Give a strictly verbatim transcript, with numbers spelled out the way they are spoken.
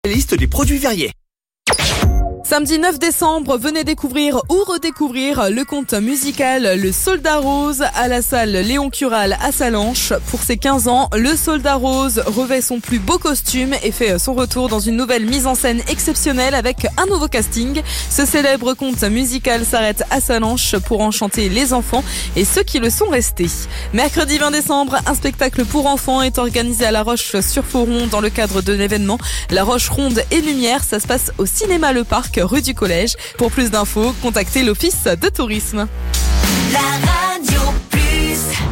Liste des produits verriers. Samedi neuf décembre, venez découvrir ou redécouvrir le conte musical Le Soldat Rose à la salle Léon Cural à Sallanches. Pour ses quinze ans, le Soldat Rose revêt son plus beau costume et fait son retour dans une nouvelle mise en scène exceptionnelle avec un nouveau casting. Ce célèbre conte musical s'arrête à Sallanches pour enchanter les enfants et ceux qui le sont restés. Mercredi vingt décembre, un spectacle pour enfants est organisé à La Roche-sur-Foron dans le cadre de l'événement La Roche Ronde et Lumière. Ça se passe au cinéma Le Parc, rue du Collège. Pour plus d'infos, contactez l'Office de tourisme. La